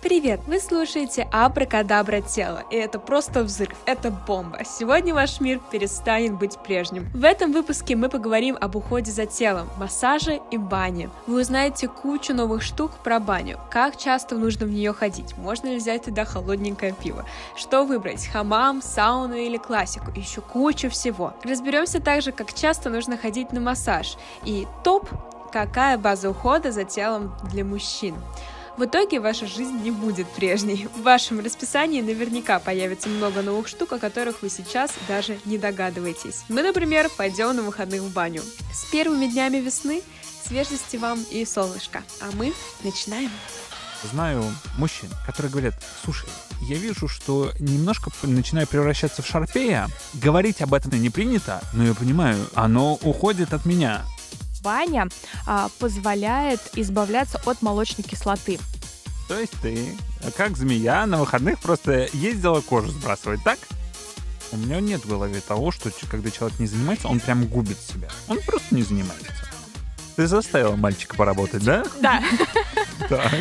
Привет! Вы слушаете Абракадабра тело, и это просто взрыв, это бомба. Сегодня ваш мир перестанет быть прежним. В этом выпуске мы поговорим об уходе за телом, массаже и бане. Вы узнаете кучу новых штук про баню, как часто нужно в нее ходить, можно ли взять туда холодненькое пиво, что выбрать, хамам, сауну или классику, и еще кучу всего. Разберемся также, как часто нужно ходить на массаж, и топ, какая база ухода за телом для мужчин. В итоге ваша жизнь не будет прежней. В вашем расписании наверняка появится много новых штук, о которых вы сейчас даже не догадываетесь. Мы, например, пойдем на выходных в баню. С первыми днями весны свежести вам и солнышко. А мы начинаем. Знаю мужчин, которые говорят: слушай, я вижу, что немножко начинаю превращаться в шарпея. Говорить об этом не принято, но я понимаю, оно уходит от меня. Баня позволяет избавляться от молочной кислоты. То есть ты, как змея, на выходных просто ездила кожу сбрасывать, так? У меня нет в голове того, что когда человек не занимается, он прям губит себя. Он просто не занимается. Ты заставила мальчика поработать, да? Да. Так.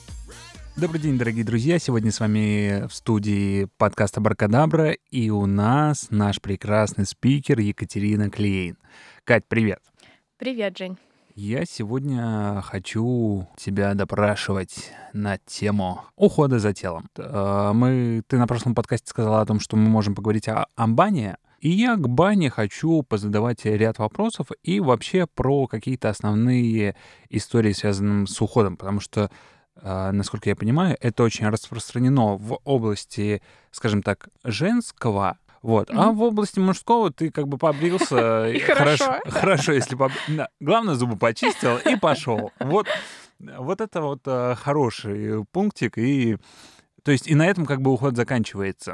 Добрый день, дорогие друзья. Сегодня с вами в студии подкаста Абракадабра, и у нас наш прекрасный спикер Екатерина Клейн. Кать, привет. Привет, Жень. Я сегодня хочу тебя допрашивать на тему ухода за телом. Ты на прошлом подкасте сказала о том, что мы можем поговорить о бане, и я к бане хочу позадавать ряд вопросов и вообще про какие-то основные истории, связанные с уходом, потому что, насколько я понимаю, это очень распространено в области, скажем так, женского. Вот. А в области мужского ты как бы побрился. И хорошо, если главное, зубы почистил и пошел. Вот это вот хороший пунктик. И, то есть и на этом как бы уход заканчивается.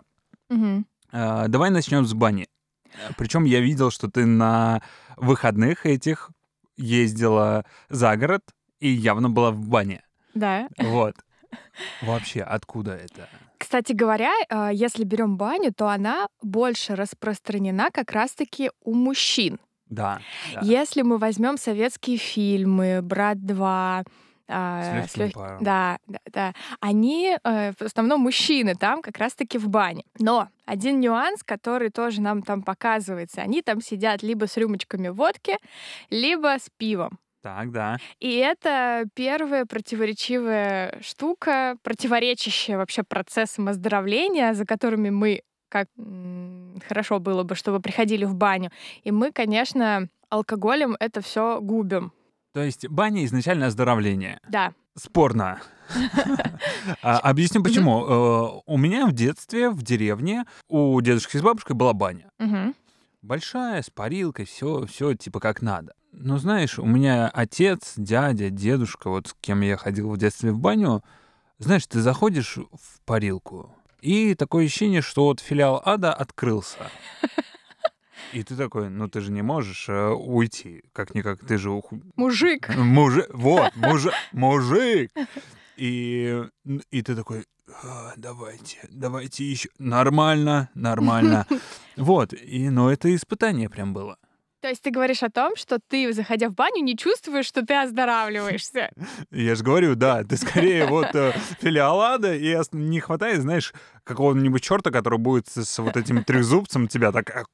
Давай начнем с бани. Причем я видел, что ты на выходных этих ездила за город и явно была в бане. Да. Вот. Вообще, откуда это? Кстати говоря, если берем баню, то она больше распространена как раз-таки у мужчин. Да. Если мы возьмем советские фильмы, «Брат 2», да, они в основном мужчины там как раз-таки в бане. Но один нюанс, который тоже нам там показывается, они там сидят либо с рюмочками водки, либо с пивом. Так, да. И это первая противоречивая штука, противоречащая вообще процессам оздоровления, за которыми мы, как хорошо было бы, чтобы приходили в баню. И мы, конечно, алкоголем это все губим. То есть баня изначально оздоровление. Да. Спорно. Объясню почему. У меня в детстве в деревне у дедушки с бабушкой была баня. Большая, с парилкой, все типа как надо. Но знаешь, у меня отец, дядя, дедушка, вот с кем я ходил в детстве в баню, знаешь, ты заходишь в парилку, и такое ощущение, что вот филиал ада открылся. И ты такой, ну ты же не можешь уйти, как-никак, ты же... Мужик. Мужик. И ты такой, давайте еще. Нормально. Вот, но это испытание прям было. То есть ты говоришь о том, что ты, заходя в баню, не чувствуешь, что ты оздоравливаешься? Я же говорю, да, ты скорее вот филиал ада, и не хватает, знаешь, какого-нибудь черта, который будет с вот этим трезубцем тебя так...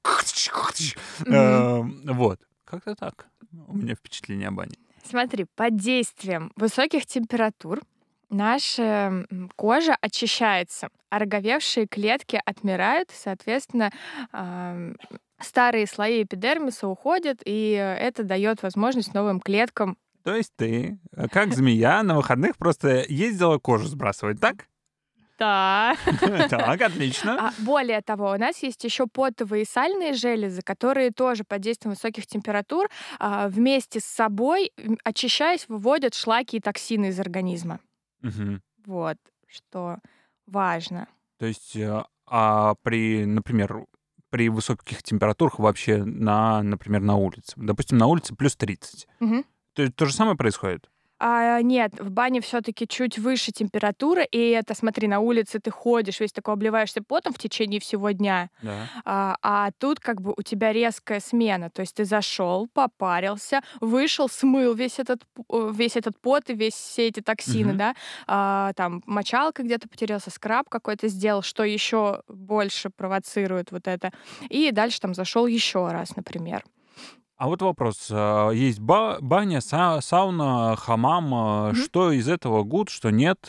Вот. Как-то так. У меня впечатление о бане. Смотри, под действием высоких температур наша кожа очищается, а роговевшие клетки отмирают, соответственно, старые слои эпидермиса уходят, и это дает возможность новым клеткам. То есть ты, как змея, на выходных просто ездила кожу сбрасывать, так? Да. Так, отлично. Более того, у нас есть еще потовые и сальные железы, которые тоже под действием высоких температур вместе с собой, очищаясь, выводят шлаки и токсины из организма. Вот, что важно. То есть, например, при высоких температурах вообще, например, на улице. Допустим, на улице плюс 30. То же самое происходит? Нет, в бане все-таки чуть выше температура, и это, смотри, на улице ты ходишь, весь такой обливаешься потом в течение всего дня, Да. а тут как бы у тебя резкая смена, то есть ты зашел, попарился, вышел, смыл весь этот пот и все эти токсины, Мгм. да, там мочалка где-то потерялся, скраб какой-то сделал, что еще больше провоцирует вот это, и дальше там зашел еще раз, например. А вот вопрос. Есть баня, сауна, хамам. Мгм. Что из этого good, что нет,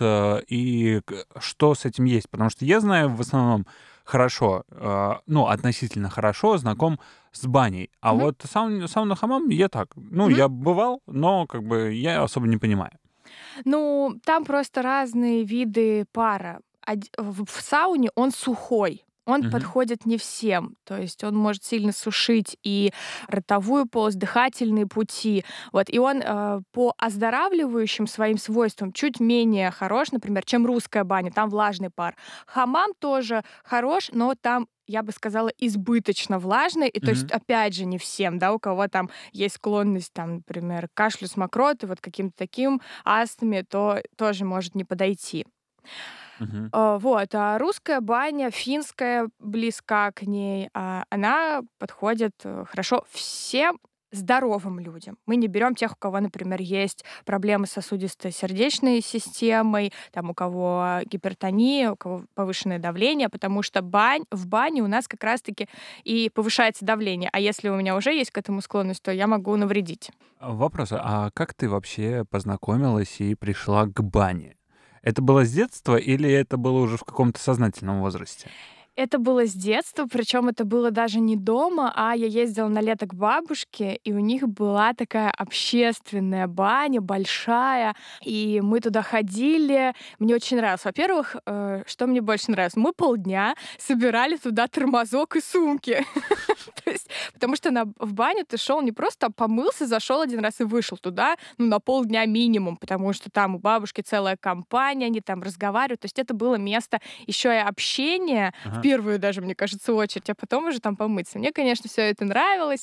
и что с этим есть? Потому что я знаю в основном хорошо, ну, относительно хорошо знаком с баней. А Мгм. вот сауна, хамам я так. Ну, Мгм. я бывал, но как бы я особо не понимаю. Ну, там просто разные виды пара. В сауне он сухой. Он Мгм. подходит не всем. То есть он может сильно сушить и ротовую полость, дыхательные пути. Вот. И он по оздоравливающим своим свойствам чуть менее хорош, например, чем русская баня. Там влажный пар. Хамам тоже хорош, но там, я бы сказала, избыточно влажный. И то есть, Мгм. опять же, не всем, да, у кого там есть склонность, там, например, к кашлю с мокротой, вот каким-то таким астме, то тоже может не подойти. Мгм. Вот, а русская баня, финская, близка к ней, она подходит хорошо всем здоровым людям. Мы не берем тех, у кого, например, есть проблемы с сосудисто-сердечной системой, там, у кого гипертония, у кого повышенное давление, потому что в бане у нас как раз-таки и повышается давление. А если у меня уже есть к этому склонность, то я могу навредить. Вопрос, а как ты вообще познакомилась и пришла к бане? Это было с детства или это было уже в каком-то сознательном возрасте? Это было с детства, причем это было даже не дома, а я ездила на лето к бабушке, и у них была такая общественная баня, большая, и мы туда ходили. Мне очень нравилось. Во-первых, что мне больше нравилось? Мы полдня собирали туда тормозок и сумки. То есть, потому что в баню ты шел не просто помылся, зашел один раз и вышел туда, ну, на полдня минимум, потому что там у бабушки целая компания, они там разговаривают. То есть это было место еще и общения, в Ага. первую даже, мне кажется, очередь, а потом уже там помыться. Мне, конечно, все это нравилось,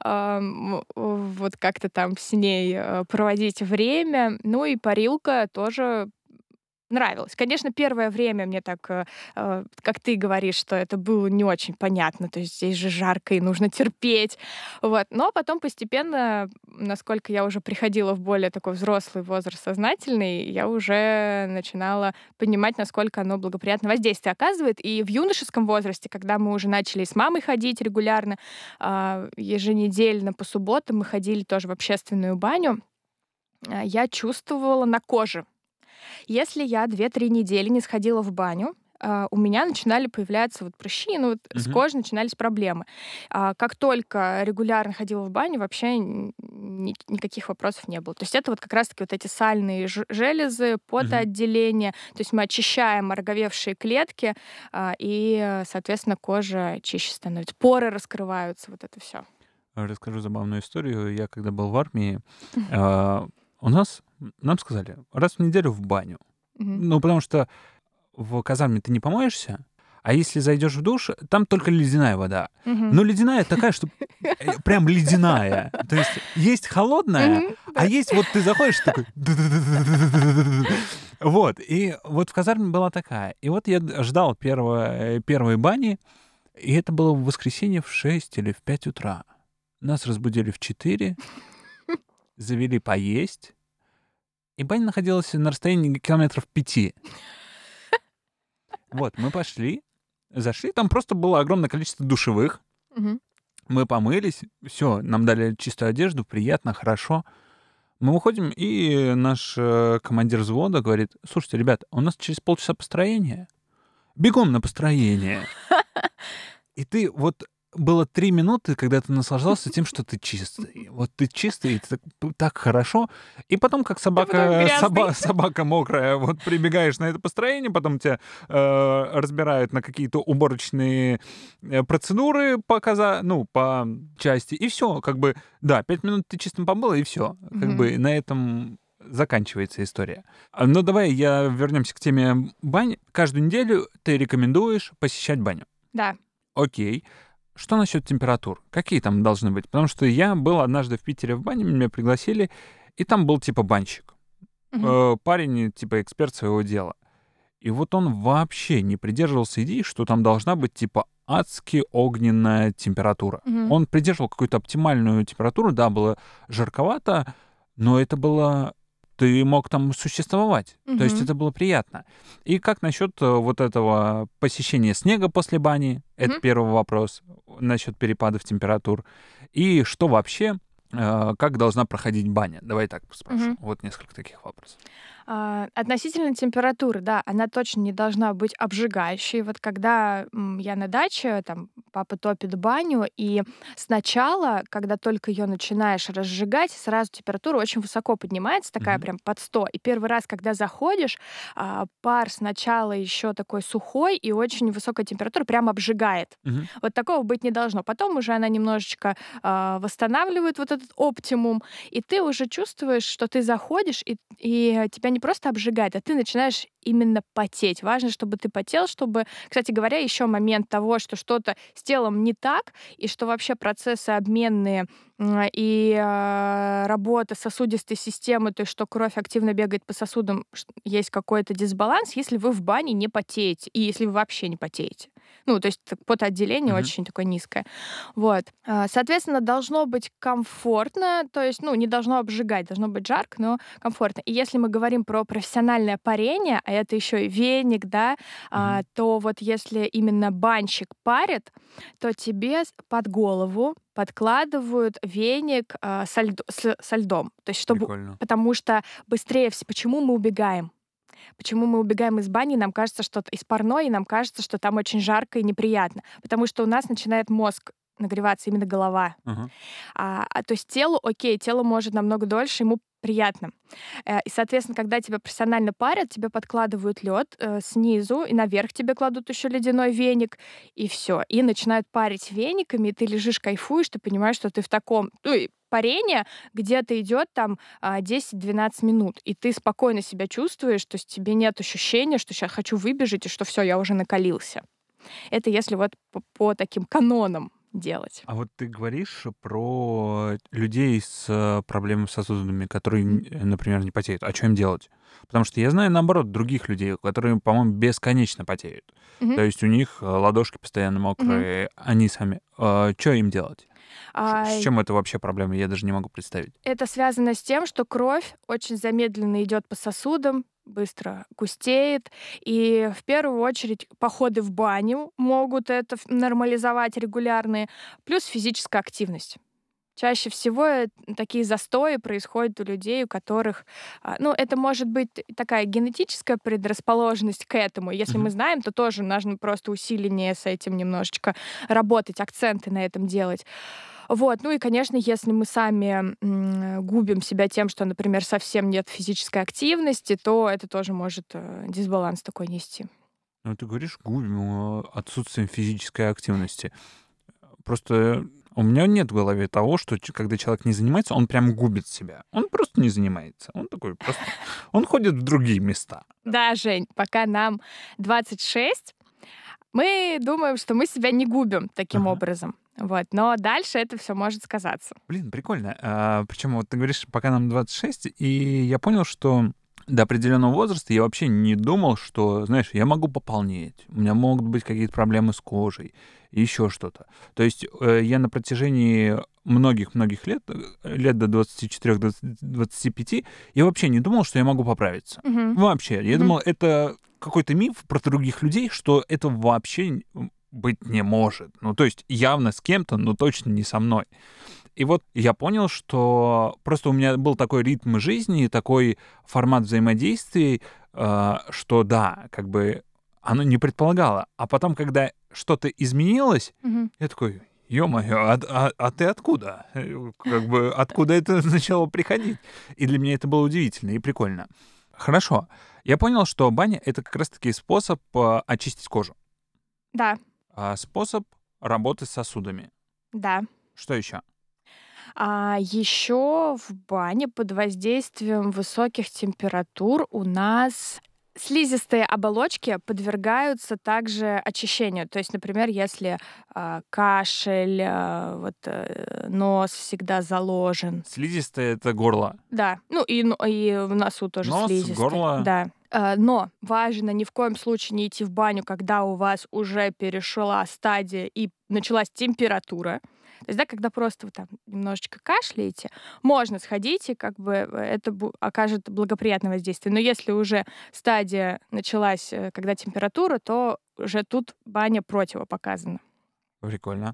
вот как-то там с ней проводить время. Ну и парилка тоже нравилось. Конечно, первое время мне так, как ты говоришь, что это было не очень понятно, то есть здесь же жарко и нужно терпеть. Вот. Но потом постепенно, насколько я уже приходила в более такой взрослый возраст, сознательный, я уже начинала понимать, насколько оно благоприятное воздействие оказывает. И в юношеском возрасте, когда мы уже начали с мамой ходить регулярно, еженедельно по субботам мы ходили тоже в общественную баню, я чувствовала на коже. Если я 2-3 недели не сходила в баню, у меня начинали появляться вот прыщи, ну вот с Мгм. кожей начинались проблемы. Как только регулярно ходила в баню, вообще никаких вопросов не было. То есть это вот как раз-таки вот эти сальные железы, Мгм. потоотделение. То есть мы очищаем ороговевшие клетки, и, соответственно, кожа чище становится. Поры раскрываются, вот это все. Расскажу забавную историю. Я когда был в армии, а, у нас нам сказали раз в неделю в баню. Ну, потому что в казарме ты не помоешься, а если зайдешь в душ, там только ледяная вода. Но ледяная такая, что прям ледяная. То есть холодная, а есть вот ты заходишь такой... Вот, и вот в казарме была такая. И вот я ждал первой бани, и это было в воскресенье в 6 или в 5 утра. Нас разбудили в 4, завели поесть, и баня находилась на расстоянии километров 5. Вот, мы пошли, зашли, там просто было огромное количество душевых. Мы помылись, все, нам дали чистую одежду, приятно, хорошо. Мы уходим, и наш командир взвода говорит: слушайте, ребята, у нас через полчаса построение. Бегом на построение. И ты вот... Было 3 минуты, когда ты наслаждался тем, что ты чистый. Вот ты чистый, и так хорошо. И потом, как собака мокрая, вот прибегаешь на это построение, потом тебя разбирают на какие-то уборочные процедуры по части, и все. Как бы, да, 5 минут ты чистым побыл, и все. Как бы на этом заканчивается история. Но давай вернемся к теме бань. Каждую неделю ты рекомендуешь посещать баню. Да. Окей. Что насчет температур? Какие там должны быть? Потому что я был однажды в Питере в бане, меня пригласили, и там был типа банщик. Парень, типа, эксперт своего дела. И вот он вообще не придерживался идеи, что там должна быть, типа, адски огненная температура. Он придерживал какую-то оптимальную температуру, да, было жарковато, но это было... Ты мог там существовать. То есть это было приятно. И как насчет вот этого посещения снега после бани? Это первый вопрос насчет перепадов температур. И что вообще, как должна проходить баня? Давай так спрошу. Вот несколько таких вопросов. Относительно температуры, да, она точно не должна быть обжигающей. Вот когда я на даче, там папа топит баню, и сначала, когда только ее начинаешь разжигать, сразу температура очень высоко поднимается, такая прям под 100. И первый раз, когда заходишь, пар сначала еще такой сухой, и очень высокая температура прям обжигает. Вот такого быть не должно. Потом уже она немножечко восстанавливает вот этот оптимум, и ты уже чувствуешь, что ты заходишь, и тебя не просто обжигает, а ты начинаешь именно потеть. Важно, чтобы ты потел, чтобы, кстати говоря, еще момент того, что что-то с телом не так, и что вообще процессы обменные и работа сосудистой системы, то есть что кровь активно бегает по сосудам, есть какой-то дисбаланс, если вы в бане не потеете, и если вы вообще не потеете. Ну, то есть потоотделение очень такое низкое. Вот. Соответственно, должно быть комфортно, то есть, не должно обжигать, должно быть жарко, но комфортно. И если мы говорим про профессиональное парение, а это еще и веник, да, то вот если именно банщик парит, то тебе под голову подкладывают веник со льдом. То есть, потому что быстрее все. Почему мы убегаем? Почему мы убегаем из бани, нам кажется, что из парной, и нам кажется, что там очень жарко и неприятно? Потому что у нас начинает мозг нагреваться, именно голова. То есть тело может намного дольше, ему приятно. И, соответственно, когда тебя профессионально парят, тебе подкладывают лед снизу, и наверх тебе кладут еще ледяной веник, и все. И начинают парить вениками, и ты лежишь, кайфуешь, ты понимаешь, что ты в таком... парение где-то идет там 10-12 минут, и ты спокойно себя чувствуешь, то есть тебе нет ощущения, что сейчас хочу выбежать, и что все, я уже накалился. Это если вот по таким канонам делать. А вот ты говоришь про людей с проблемами с сосудами, которые, например, не потеют. А что им делать? Потому что я знаю, наоборот, других людей, которые, по-моему, бесконечно потеют. То есть у них ладошки постоянно мокрые, они сами. Что им делать? С чем это вообще проблема? Я даже не могу представить. Это связано с тем, что кровь очень замедленно идет по сосудам, быстро густеет. И в первую очередь походы в баню могут это нормализовать регулярные, плюс физическая активность. Чаще всего такие застои происходят у людей, у которых... это может быть такая генетическая предрасположенность к этому. Если мы знаем, то тоже нужно просто усиленнее с этим немножечко работать, акценты на этом делать. Вот. И, конечно, если мы сами губим себя тем, что, например, совсем нет физической активности, то это тоже может дисбаланс такой нести. Ты говоришь, губим отсутствием физической активности. Просто у меня нет в голове того, что когда человек не занимается, он прям губит себя. Он просто не занимается. Он такой просто... Он ходит в другие места. Да, Жень, пока нам 26, мы думаем, что мы себя не губим таким образом. Вот. Но дальше это все может сказаться. Блин, прикольно. Причем вот ты говоришь, пока нам 26, и я понял, что до определенного возраста я вообще не думал, что, знаешь, я могу пополнеть, у меня могут быть какие-то проблемы с кожей, еще что-то. То есть я на протяжении многих-многих лет до 24-25, я вообще не думал, что я могу поправиться. Вообще. Я думал, это какой-то миф про других людей, что это вообще быть не может. То есть явно с кем-то, но точно не со мной. И вот я понял, что просто у меня был такой ритм жизни, такой формат взаимодействий, что да, как бы оно не предполагало. А потом, когда что-то изменилось, я такой, ё-моё, а ты откуда? Как бы откуда это начало приходить? И для меня это было удивительно и прикольно. Хорошо. Я понял, что баня — это как раз-таки способ очистить кожу. Да. Способ работы с сосудами. Да. Что еще? Еще в бане под воздействием высоких температур у нас Слизистые оболочки подвергаются также очищению. То есть, например, если кашель, нос всегда заложен. Слизистые — это горло. Да, и в носу тоже нос, слизистые. горло. Да. Но важно ни в коем случае не идти в баню, когда у вас уже перешла стадия и началась температура. То есть, когда просто вы там немножечко кашляете, можно сходить, и это окажет благоприятное воздействие. Но если уже стадия началась, когда температура, то уже тут баня противопоказана. Прикольно.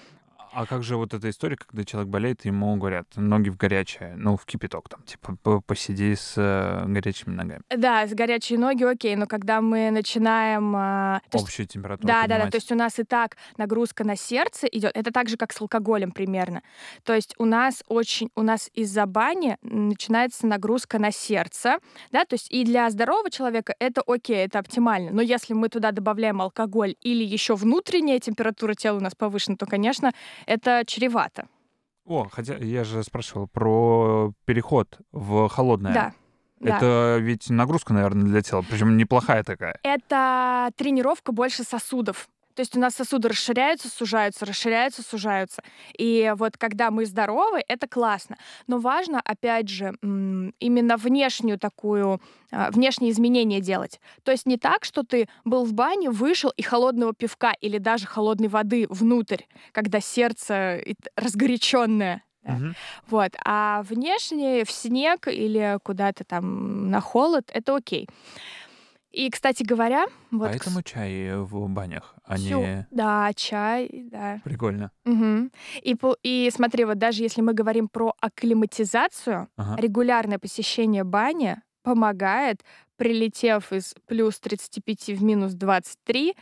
А как же вот эта история, когда человек болеет, ему говорят, ноги в горячее, в кипяток, посиди с горячими ногами. Да, с горячие ноги, окей, но когда мы начинаем... Общую температуру Да, поднимать. то есть у нас и так нагрузка на сердце идет, это так же, как с алкоголем примерно. То есть у нас из-за бани начинается нагрузка на сердце, да, то есть и для здорового человека это окей, это оптимально. Но если мы туда добавляем алкоголь или еще внутренняя температура тела у нас повышена, то, конечно, это чревато. Хотя я же спрашивал про переход в холодное. Да. Это ведь нагрузка, наверное, для тела, причем неплохая такая. Это тренировка больше сосудов. То есть у нас сосуды расширяются, сужаются, расширяются, сужаются. И вот когда мы здоровы, это классно. Но важно, опять же, именно внешние изменения делать. То есть не так, что ты был в бане, вышел и холодного пивка или даже холодной воды внутрь, когда сердце разгоряченное. Да. Угу. А внешне в снег или куда-то там на холод — это окей. И, кстати говоря... Поэтому чай в банях, а не... Да, чай, да. Прикольно. Угу. И смотри, даже если мы говорим про акклиматизацию, регулярное посещение бани помогает, прилетев из плюс 35 в минус 23,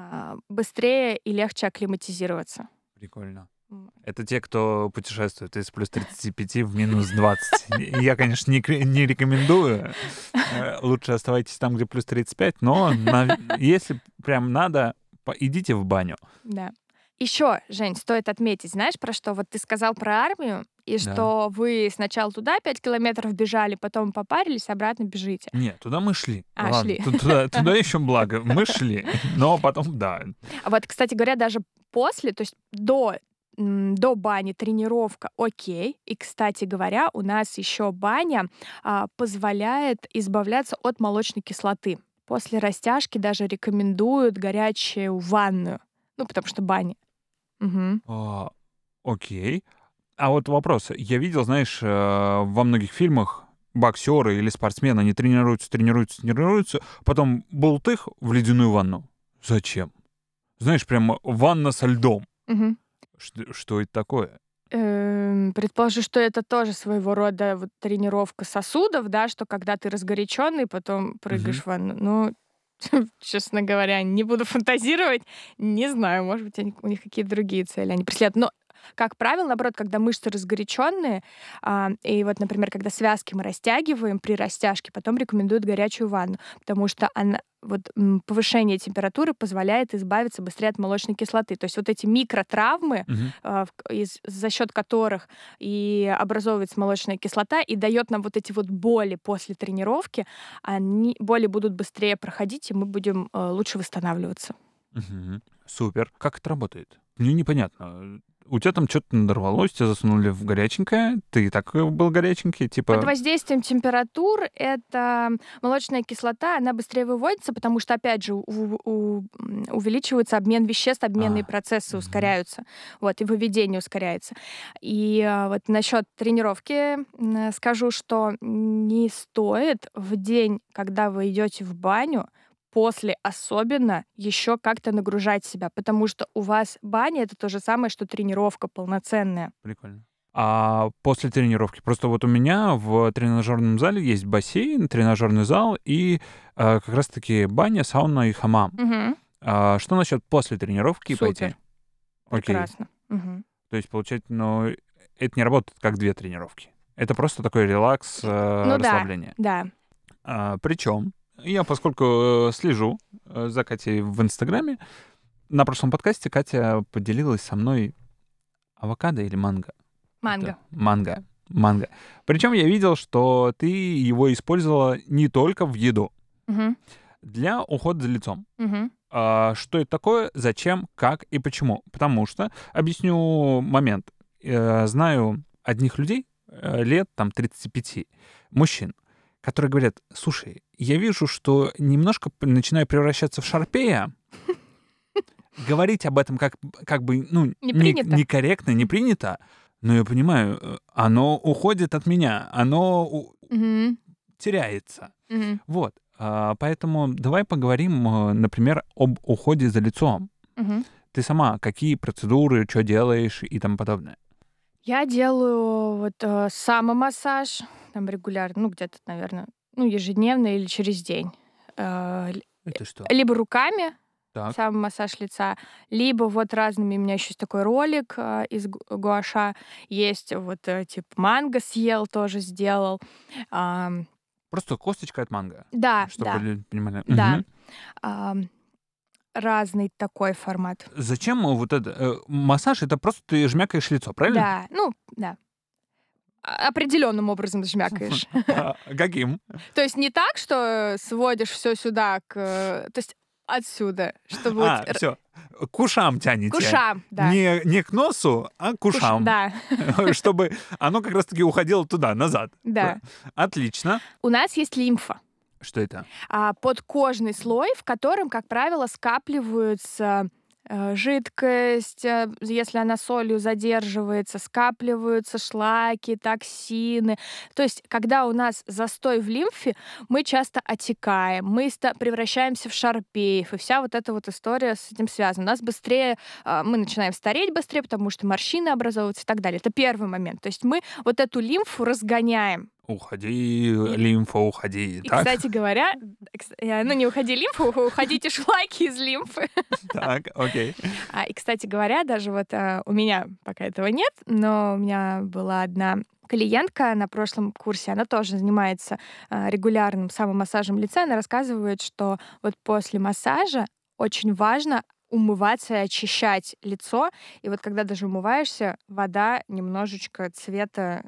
быстрее и легче акклиматизироваться. Прикольно. Это те, кто путешествует из плюс 35 в минус 20. Я, конечно, не рекомендую. Лучше оставайтесь там, где плюс 35, но если прям надо, идите в баню. Да. Еще, Жень, стоит отметить, знаешь, про что? Вот ты сказал про армию, и что вы сначала туда 5 километров бежали, потом попарились, обратно бежите. Нет, туда мы шли. Шли. Туда еще благо. Мы шли, но потом, да. Кстати говоря, даже после, то есть до бани тренировка окей. И, кстати говоря, у нас еще баня позволяет избавляться от молочной кислоты. После растяжки даже рекомендуют горячую ванную. Потому что баня. Угу. Окей. А вот вопрос. Я видел, знаешь, во многих фильмах боксеры или спортсмены, они тренируются, потом бултых в ледяную ванну. Зачем? Знаешь, прям ванна со льдом. Угу. Что это такое? Предположу, что это тоже своего рода тренировка сосудов, да, что когда ты разгоряченный, потом прыгаешь в ванну. Честно говоря, не буду фантазировать. Не знаю, может быть, у них какие-то другие цели они преследуют. Но, как правило, наоборот, когда мышцы разгоряченные, и например, когда связки мы растягиваем при растяжке, потом рекомендуют горячую ванну, потому что повышение температуры позволяет избавиться быстрее от молочной кислоты. То есть эти микротравмы, за счет которых и образовывается молочная кислота, и дает нам эти боли после тренировки, боли будут быстрее проходить, и мы будем лучше восстанавливаться. Угу. Супер. Как это работает? Мне непонятно. У тебя там что-то надорвалось, тебя засунули в горяченькое, ты и так был горяченький, Под воздействием температур эта молочная кислота, она быстрее выводится, потому что, опять же, увеличивается обмен веществ, обменные процессы ускоряются, и выведение ускоряется. И насчет тренировки скажу, что не стоит в день, когда вы идете в баню, после особенно еще как-то нагружать себя, потому что у вас баня — это то же самое, что тренировка полноценная. Прикольно. А после тренировки? Просто у меня в тренажерном зале есть бассейн, тренажерный зал и как раз-таки баня, сауна и хамам. Угу. Что насчет после тренировки Супер. пойти? Прекрасно. Угу. То есть, получается, это не работает как 2 тренировки. Это просто такой релакс, расслабление. Да. Причем я, поскольку слежу за Катей в Инстаграме, на прошлом подкасте Катя поделилась со мной авокадо или манго? Манго. Причем я видел, что ты его использовала не только в еду. Для ухода за лицом. Мгм. Что это такое, зачем, как и почему? Потому что, объясню момент. Знаю одних людей, лет там 35, мужчин, которые говорят: слушай, я вижу, что немножко начинаю превращаться в шарпея. Говорить об этом как бы, Не принято. некорректно, не принято, но я понимаю, оно уходит от меня, оно Мгм. теряется. Мгм. Вот. Поэтому давай поговорим, например, об уходе за лицом. Мгм. Ты сама какие процедуры, что делаешь и тому подобное? Я делаю вот самомассаж, там регулярно, где-то, наверное, ежедневно или через день. Это что? Либо руками, Так. самомассаж лица, либо вот разными. У меня еще есть такой ролик из гуаша. Есть вот типа манго съел, тоже сделал. Ам, Просто косточка от манго, Да, чтобы да, люди понимали. да. Мгм. Ам, Разный такой формат. Зачем вот это? Массаж — это просто ты жмякаешь лицо, правильно? Да, да. Определенным образом жмякаешь. Каким? То есть не так, что сводишь все сюда то есть отсюда, чтобы вот Все. К ушам к тянете. ушам, да. Не к носу, а к ушам. Да, Чтобы оно как раз-таки уходило туда, назад. да. Отлично. У нас есть лимфа, Что это? подкожный слой, в котором, как правило, скапливаются жидкость, если она солью задерживается, скапливаются шлаки, токсины. То есть, когда у нас застой в лимфе, мы часто отекаем, мы превращаемся в шарпеев, и вся вот эта вот история с этим связана. У нас быстрее, мы начинаем стареть быстрее, потому что морщины образовываются и так далее. Это первый момент. То есть мы вот эту лимфу разгоняем. Уходи, лимфа, уходи. И, Так? кстати говоря, не уходи лимфу, уходите шлаки из лимфы. Так, окей. И, кстати говоря, даже вот у меня пока этого нет, но у меня была одна клиентка на прошлом курсе, она тоже занимается регулярным самомассажем лица. Она рассказывает, что вот после массажа очень важно умываться и очищать лицо. И вот когда даже умываешься, вода немножечко цвета,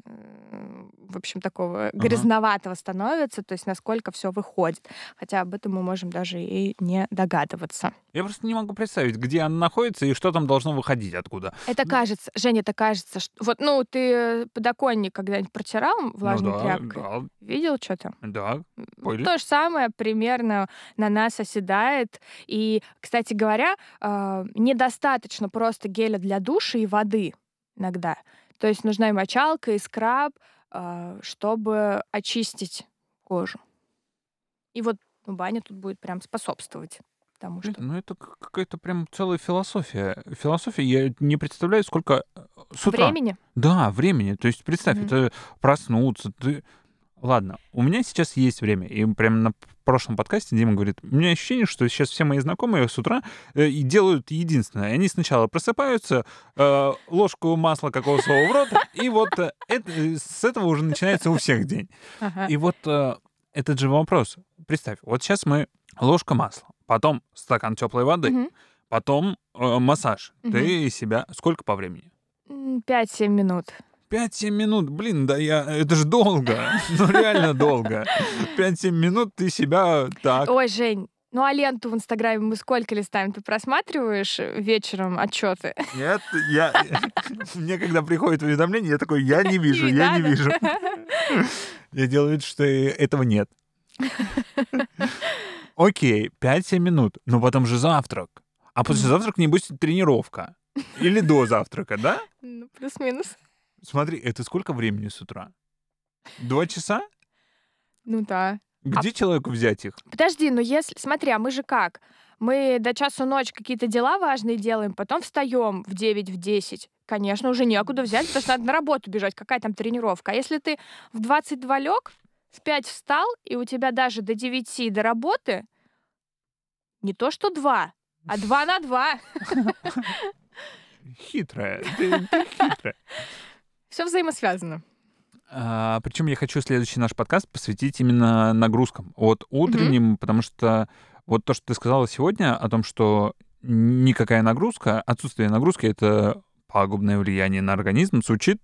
в общем, такого грязноватого становится, то есть насколько все выходит. Хотя об этом мы можем даже и не догадываться. Я просто не могу представить, где она находится и что там должно выходить откуда. Это кажется, Женя, это кажется, что... Вот, ты подоконник когда-нибудь протирал влажной тряпкой? Да, Видел, что там? да, были. То же самое примерно на нас оседает. И, кстати говоря, недостаточно просто геля для душа и воды иногда. То есть нужна и мочалка, и скраб, чтобы очистить кожу. И вот баня тут будет прям способствовать тому, что... Это какая-то прям целая философия. Философия, я не представляю, сколько с утра. Времени? Да, времени. То есть представь, это проснуться. Ладно, у меня сейчас есть время. И прямо на прошлом подкасте Дима говорит: у меня ощущение, что сейчас все мои знакомые с утра и делают единственное. Они сначала просыпаются, ложку масла кокосового в рот, и вот с этого уже начинается у всех день. Ага. И вот этот же вопрос. Представь, вот сейчас мы ложка масла, потом стакан теплой воды, потом массаж. Ты себя сколько по времени? 5-7 минут. 5-7 минут, блин, это же долго, реально долго. 5-7 минут ты себя так. Ой, Жень, а ленту в Инстаграме мы сколько листаем? Ты просматриваешь вечером отчеты? Нет, мне когда приходит уведомление, я такой: я не вижу, я не вижу. Я делаю вид, что этого нет. Окей, 5-7 минут, но потом же завтрак. А после завтрака, небось, тренировка. Или до завтрака, да? Плюс-минус. Смотри, это сколько времени с утра? 2 часа? Да. Где человеку взять их? Подожди, смотри, а мы же как? Мы до часу ночи какие-то дела важные делаем, потом встаем в 9, в 10. Конечно, уже некуда взять, потому что надо на работу бежать. Какая там тренировка? А если ты в 22 лег, в 5 встал, и у тебя даже до 9 до работы не то что 2, а 2 на 2. Хитрая. Ты хитрая. Все взаимосвязано. Причем я хочу следующий наш подкаст посвятить именно нагрузкам. Вот утренним, потому что вот то, что ты сказала сегодня о том, что никакая нагрузка, отсутствие нагрузки — это пагубное влияние на организм, звучит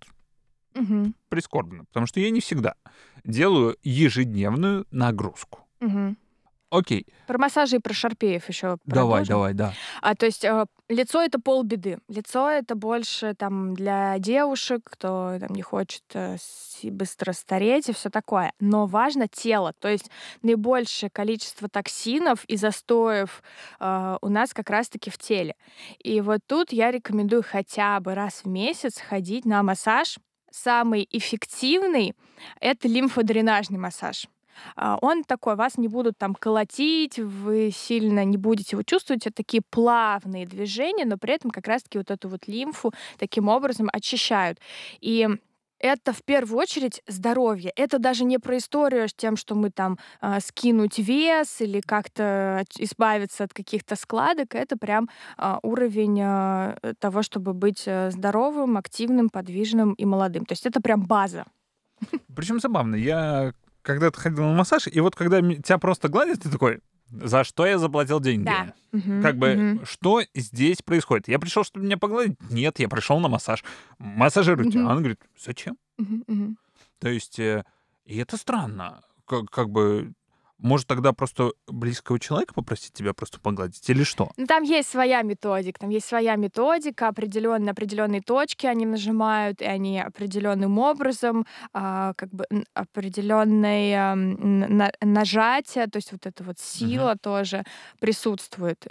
прискорбно, потому что я не всегда делаю ежедневную нагрузку. Окей. Про массажи и про шарпеев еще Давай, продолжим. да. То есть лицо — это полбеды. Лицо — это больше там для девушек, кто там не хочет быстро стареть и все такое. Но важно тело. То есть наибольшее количество токсинов и застоев у нас как раз-таки в теле. И вот тут я рекомендую хотя бы раз в месяц ходить на массаж. Самый эффективный — это лимфодренажный массаж. Он такой, вас не будут там колотить, вы сильно не будете его чувствовать. Это такие плавные движения, но при этом как раз-таки вот эту вот лимфу таким образом очищают. И это в первую очередь здоровье. Это даже не про историю с тем, что мы там скинуть вес или как-то избавиться от каких-то складок. Это прям уровень того, чтобы быть здоровым, активным, подвижным и молодым. То есть это прям база. Причем забавно, я когда-то ходил на массаж, и вот когда тебя просто гладят, ты такой, за что я заплатил деньги? Да. Как бы, что здесь происходит? Я пришел, чтобы меня погладить? Нет, я пришел на массаж. Массажируйте. А он говорит, зачем? То есть, и это странно. Как бы, может, тогда просто близкого человека попросить тебя просто погладить или что? Ну, там есть своя методика. Определенные точки они нажимают, и они определенным образом, как бы определенное нажатие, то есть вот эта вот сила тоже присутствует.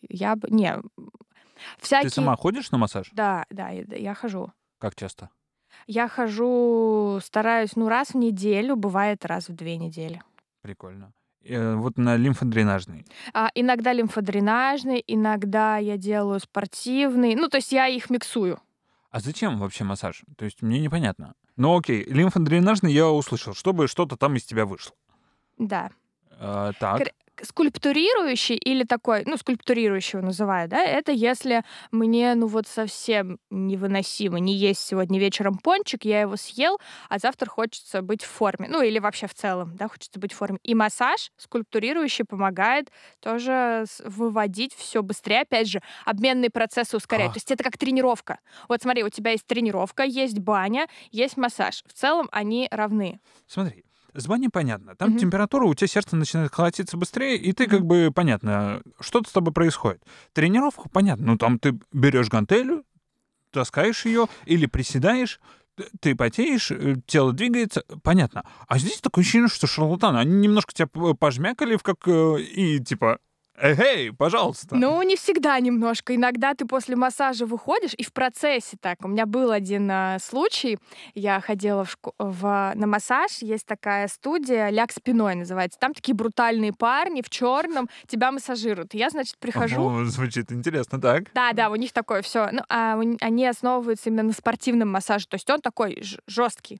Ты сама ходишь на массаж? Да, я хожу. Как часто? Я хожу, стараюсь, раз в неделю, бывает раз в 2 недели. Прикольно. Вот на лимфодренажный. Иногда лимфодренажный, иногда я делаю спортивный. То есть я их миксую. А зачем вообще массаж? То есть мне непонятно. Ну окей, лимфодренажный я услышал, чтобы что-то там из тебя вышло. Да. Так. Скульптурирующий или такой, скульптурирующего называют, да, это если мне, совсем невыносимо не есть сегодня вечером пончик, я его съел, а завтра хочется быть в форме. Или вообще в целом, да, хочется быть в форме. И массаж скульптурирующий помогает тоже выводить все быстрее. Опять же, обменные процессы ускоряют. То есть это как тренировка. Вот смотри, у тебя есть тренировка, есть баня, есть массаж. В целом они равны. Смотри. С баней понятно. Там температура, у тебя сердце начинает колотиться быстрее, и ты как бы, понятно, что-то с тобой происходит. Тренировка, понятно. Там ты берешь гантелю, таскаешь ее или приседаешь, ты потеешь, тело двигается, понятно. А здесь такое ощущение, что шарлатаны. Они немножко тебя пожмякали и типа... Эй, пожалуйста. Не всегда немножко. Иногда ты после массажа выходишь, и в процессе так. У меня был один случай. Я ходила на массаж. Есть такая студия, «Ляг спиной» называется. Там такие брутальные парни в черном тебя массажируют. И я, значит, прихожу... Звучит интересно, так? Да, у них такое все. Они основываются именно на спортивном массаже. То есть он такой жесткий.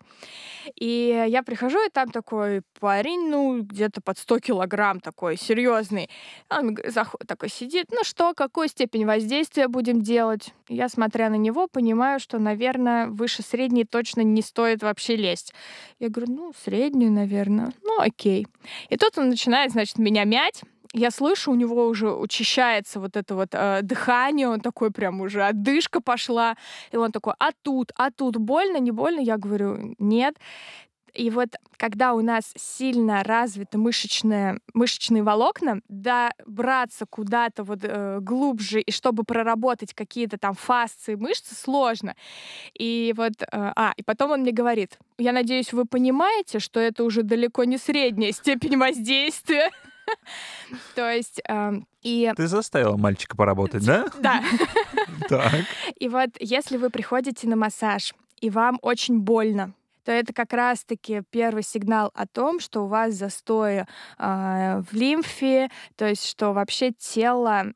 И я прихожу, и там такой парень, где-то под 100 килограмм такой, серьезный. Он такой сидит, какую степень воздействия будем делать? Я, смотря на него, понимаю, что, наверное, выше средней точно не стоит вообще лезть. Я говорю, среднюю, наверное. Окей. И тут он начинает, значит, меня мять. Я слышу, у него уже учащается вот это вот дыхание, он такой прям уже отдышка пошла. И он такой, а тут больно, не больно? Я говорю, нет. И вот когда у нас сильно развиты мышечные волокна, добраться куда-то глубже, и чтобы проработать какие-то там фасции, мышцы, сложно. И и потом он мне говорит, я надеюсь, вы понимаете, что это уже далеко не средняя степень воздействия. То есть... Ты заставила мальчика поработать, да? Да. Так. И если вы приходите на массаж, и вам очень больно, то это как раз-таки первый сигнал о том, что у вас застой в лимфе, то есть что вообще тело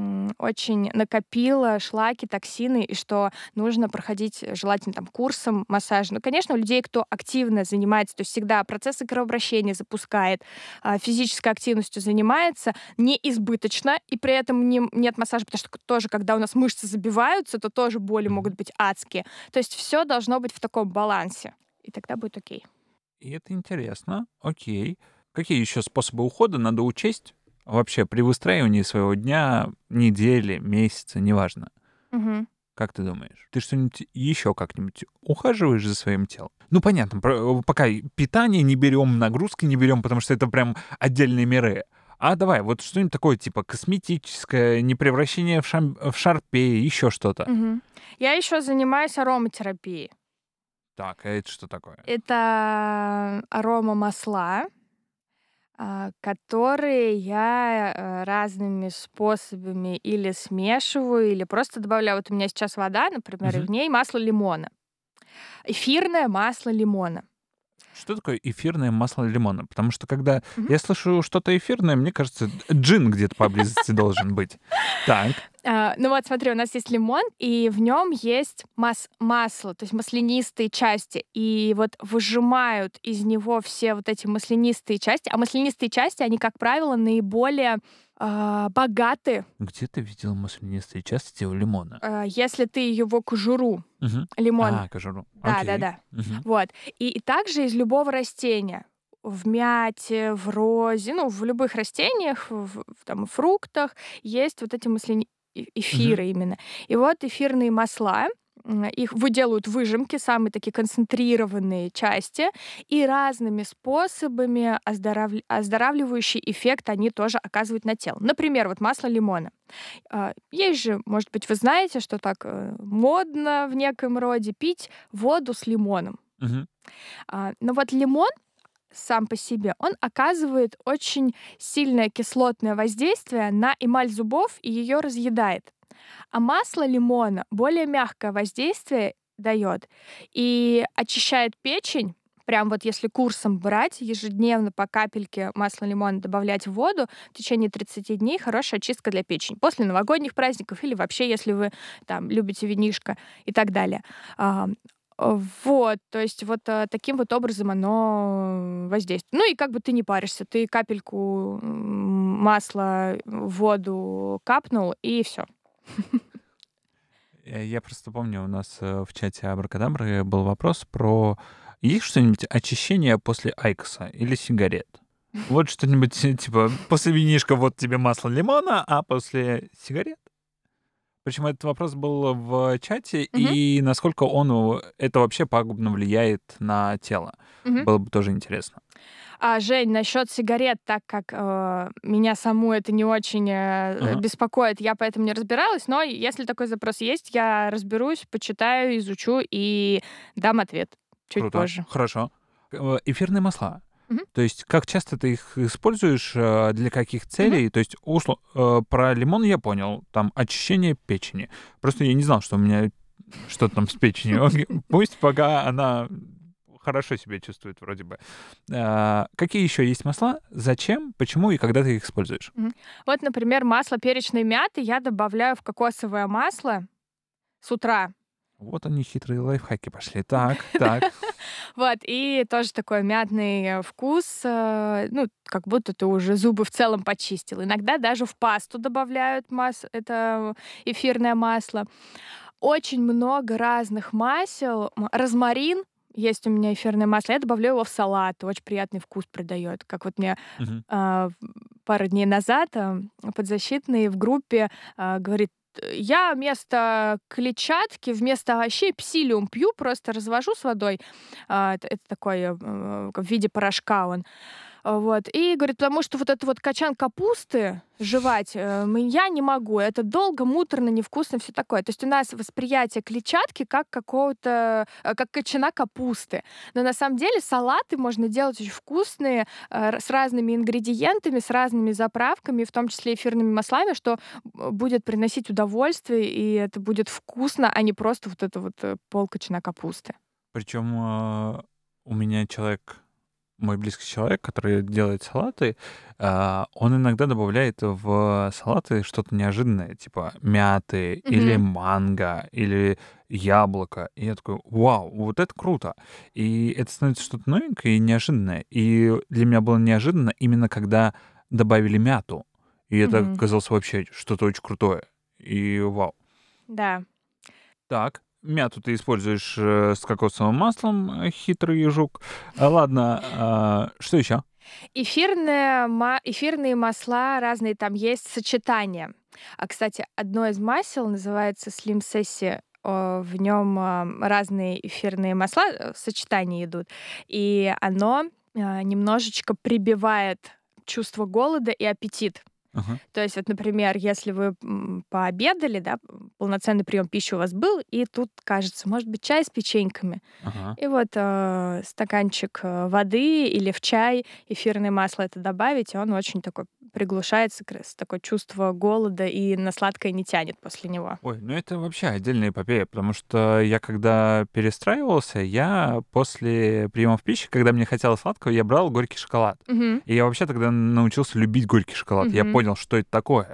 очень накопило шлаки, токсины, и что нужно проходить желательно курсом массажа. Конечно, у людей, кто активно занимается, то есть всегда процессы кровообращения запускает, физической активностью занимается, не избыточно, и при этом нет массажа, потому что тоже, когда у нас мышцы забиваются, то тоже боли могут быть адские. То есть все должно быть в таком балансе. И тогда будет окей. И это интересно. Окей. Какие еще способы ухода надо учесть вообще при выстраивании своего дня, недели, месяца, неважно? Как ты думаешь? Ты что-нибудь еще как-нибудь ухаживаешь за своим телом? Понятно, пока питание не берем, нагрузки не берем, потому что это прям отдельные миры. А давай, вот что-нибудь такое, типа косметическое, не превращение в шарпей, еще что-то. Я еще занимаюсь ароматерапией. Так, а это что такое? Это аромамасла, которые я разными способами или смешиваю, или просто добавляю. Вот у меня сейчас вода, например, и в ней масло лимона. Эфирное масло лимона. Что такое эфирное масло лимона? Потому что когда я слышу что-то эфирное, мне кажется, джин где-то поблизости должен быть. Так. Ну вот смотри, у нас есть лимон, и в нем есть масло, то есть маслянистые части. И вот выжимают из него все вот эти маслянистые части. А маслянистые части, они, как правило, наиболее богаты. Где ты видела маслянистые части у лимона? Если ты его кожуру, лимон. Кожуру. Да. Вот. И также из любого растения. В мяте, в розе, в любых растениях, в фруктах есть вот эти эфиры именно. И вот эфирные масла, их выделывают выжимки, самые такие концентрированные части, и разными способами оздоравливающий эффект они тоже оказывают на тело. Например, вот масло лимона. Есть же, может быть, вы знаете, что так модно в некоем роде пить воду с лимоном. Но вот лимон сам по себе, он оказывает очень сильное кислотное воздействие на эмаль зубов и ее разъедает. А масло лимона более мягкое воздействие дает и очищает печень. Прям вот если курсом брать, ежедневно по капельке масла лимона добавлять в воду, в течение 30 дней хорошая очистка для печени. После новогодних праздников или вообще, если вы там любите винишко и так далее. Вот, то есть вот таким вот образом оно воздействует. Ну и как бы ты не паришься, ты капельку масла в воду капнул, и все. Я просто помню, у нас в чате Абракадабры был вопрос про есть что-нибудь очищение после айкоса или сигарет? Вот что-нибудь типа после винишка вот тебе масло лимона, а после сигарет? Причем этот вопрос был в чате, и насколько это вообще пагубно влияет на тело. Было бы тоже интересно. Жень, насчет сигарет, так как меня саму это не очень беспокоит, я поэтому не разбиралась, но если такой запрос есть, я разберусь, почитаю, изучу и дам ответ чуть позже. Хорошо. Эфирные масла. То есть как часто ты их используешь, для каких целей? То есть про лимон я понял, там очищение печени. Просто я не знал, что у меня что-то там с печенью. Пусть пока она хорошо себя чувствует вроде бы. Какие еще есть масла? Зачем? Почему и когда ты их используешь? Вот, например, масло перечной мяты я добавляю в кокосовое масло с утра. Вот они, хитрые лайфхаки пошли. Так. Вот, и тоже такой мятный вкус, как будто ты уже зубы в целом почистил. Иногда даже в пасту добавляют это эфирное масло. Очень много разных масел. Розмарин, есть у меня эфирное масло, я добавляю его в салат, очень приятный вкус придает. Как вот мне пару дней назад подзащитный в группе говорит, я вместо клетчатки, вместо овощей псилиум пью, просто развожу с водой. Это такой в виде порошка он. Вот. И говорит, потому что вот этот вот качан капусты жевать я не могу. Это долго, муторно, невкусно, все такое. То есть у нас восприятие клетчатки как качана капусты. Но на самом деле салаты можно делать очень вкусные, с разными ингредиентами, с разными заправками, в том числе эфирными маслами, что будет приносить удовольствие, и это будет вкусно, а не просто вот это вот полкачана капусты. Причем у меня мой близкий человек, который делает салаты, он иногда добавляет в салаты что-то неожиданное, типа мяты или манго, или яблоко. И я такой, вау, вот это круто. И это становится что-то новенькое и неожиданное. И для меня было неожиданно именно когда добавили мяту. И это оказалось вообще что-то очень крутое. И вау. Да. Так. Мяту ты используешь с кокосовым маслом, хитрый жук. Ладно, что еще? Эфирные масла разные, там есть сочетания. Кстати, одно из масел называется Slim Sassy. В нем разные эфирные масла в сочетании идут. И оно немножечко прибивает чувство голода и аппетит. То есть, вот, например, если вы пообедали, да, полноценный прием пищи у вас был, и тут, кажется, может быть, чай с печеньками. И вот стаканчик воды или в чай эфирное масло это добавить, и он очень такой приглушается, как раз такое чувство голода, и на сладкое не тянет после него. Ой, ну это вообще отдельная эпопея, потому что я когда перестраивался, я после приемов пищи, когда мне хотелось сладкого, я брал горький шоколад. И я вообще тогда научился любить горький шоколад. Я понял, что это такое.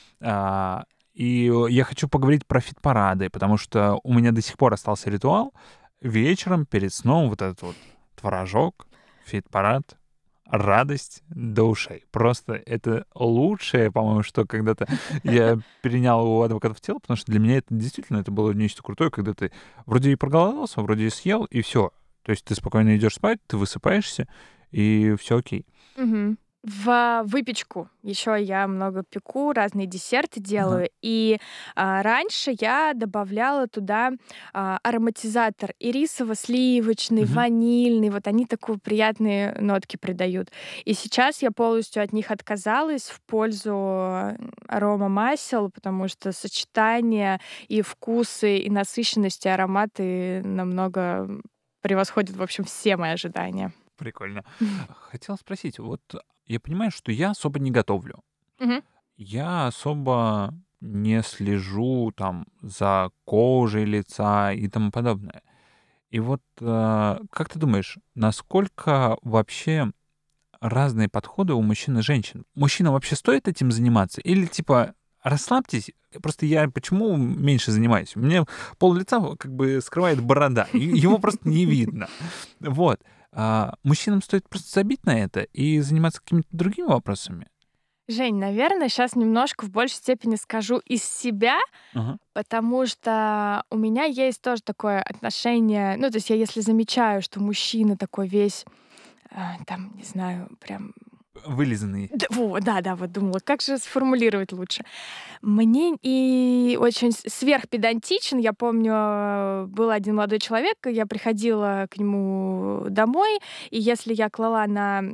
И я хочу поговорить про фит-парады, потому что у меня до сих пор остался ритуал вечером перед сном вот этот вот творожок, фит-парад, радость до ушей. Просто это лучшее, по-моему, что когда-то я перенял у адвокатов тела, потому что для меня это действительно это было нечто крутое, когда ты вроде и проголодался, вроде и съел, и все. То есть ты спокойно идешь спать, ты высыпаешься, и все окей. В выпечку еще я много пеку, разные десерты делаю. И раньше я добавляла туда ароматизатор ирисово-сливочный, ванильный. Вот они такие приятные нотки придают. И сейчас я полностью от них отказалась в пользу аромамасел, потому что сочетание и вкусы, и насыщенность, и ароматы намного превосходят, в общем, все мои ожидания. Прикольно. Хотел спросить, вот я понимаю, что я особо не готовлю. Я особо не слежу там за кожей лица и тому подобное. И вот как ты думаешь, насколько вообще разные подходы у мужчин и женщин? Мужчинам вообще стоит этим заниматься? Или типа расслабьтесь, просто я почему меньше занимаюсь? У меня пол лица как бы скрывает борода, его просто не видно. Вот. Мужчинам стоит просто забить на это и заниматься какими-то другими вопросами? Жень, наверное, сейчас немножко в большей степени скажу из себя, потому что у меня есть тоже такое отношение, ну, то есть я если замечаю, что мужчина такой весь, там, не знаю, прям... Вылизанный. Да, вот думала, как же сформулировать лучше. Мне и очень сверхпедантичен. Я помню, был один молодой человек, я приходила к нему домой, и если я клала на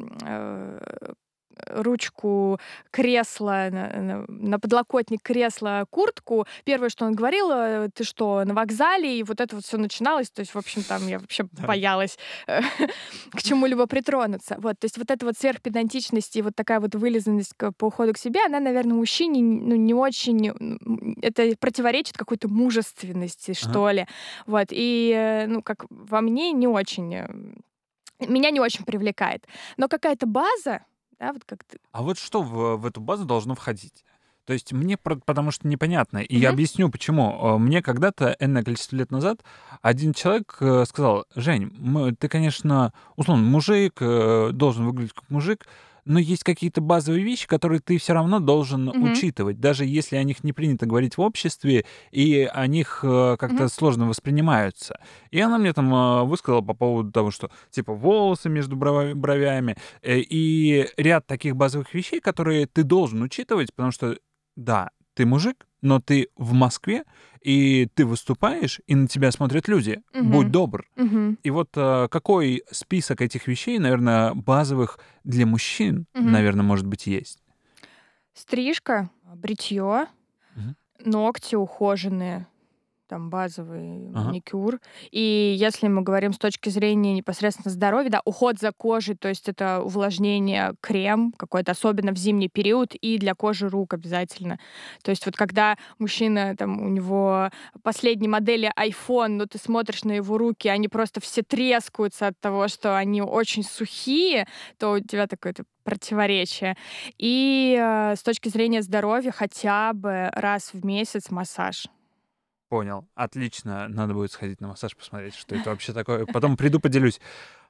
ручку кресла, на подлокотник кресла куртку, первое, что он говорил, ты что, на вокзале? И вот это вот все начиналось. То есть, в общем, там я вообще боялась к чему-либо притронуться. Вот, то есть вот эта вот сверхпедантичность и вот такая вот вылизанность по уходу к себе, она, наверное, мужчине не очень... Это противоречит какой-то мужественности, что ли. Вот, и, как во мне не очень... Меня не очень привлекает. Но какая-то база, да, вот как ты... А вот что в эту базу должно входить? То есть мне потому что непонятно, и я объясню, почему. Мне когда-то, энное количество лет назад, один человек сказал: Жень, ты, конечно, условно, мужик, должен выглядеть как мужик, но есть какие-то базовые вещи, которые ты все равно должен учитывать, даже если о них не принято говорить в обществе, и о них как-то сложно воспринимаются. И она мне там высказала по поводу того, что типа волосы между бровями, и ряд таких базовых вещей, которые ты должен учитывать, потому что, да, ты мужик, но ты в Москве, и ты выступаешь, и на тебя смотрят люди. Будь добр. И вот какой список этих вещей, наверное, базовых для мужчин, наверное, может быть, есть? Стрижка, бритье, ногти ухоженные, там базовый маникюр. И если мы говорим с точки зрения непосредственно здоровья, да, уход за кожей, то есть это увлажнение, крем какой-то, особенно в зимний период, и для кожи рук обязательно. То есть вот когда мужчина, там, у него последней модели iPhone, но ты смотришь на его руки, они просто все трескаются от того, что они очень сухие, то у тебя такое-то противоречие. И с точки зрения здоровья хотя бы раз в месяц массаж. Понял. Отлично. Надо будет сходить на массаж, посмотреть, что это вообще такое. Потом приду, поделюсь.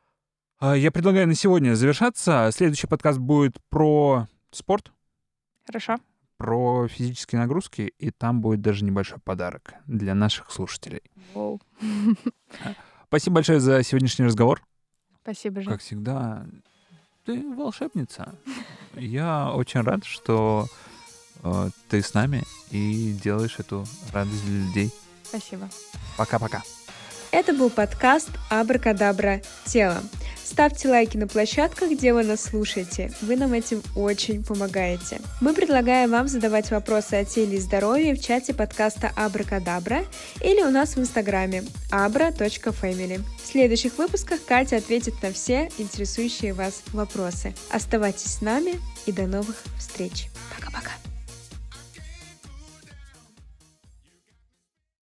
Я предлагаю на сегодня завершаться. Следующий подкаст будет про спорт. Хорошо. Про физические нагрузки. И там будет даже небольшой подарок для наших слушателей. Воу. Спасибо большое за сегодняшний разговор. Спасибо, Жень. Как всегда, ты волшебница. Я очень рад, что ты с нами и делаешь эту радость для людей. Спасибо. Пока-пока. Это был подкаст «Абракадабра. Тело». Ставьте лайки на площадках, где вы нас слушаете. Вы нам этим очень помогаете. Мы предлагаем вам задавать вопросы о теле и здоровье в чате подкаста Абракадабра или у нас в инстаграме abra.family. В следующих выпусках Катя ответит на все интересующие вас вопросы. Оставайтесь с нами и до новых встреч. Пока-пока.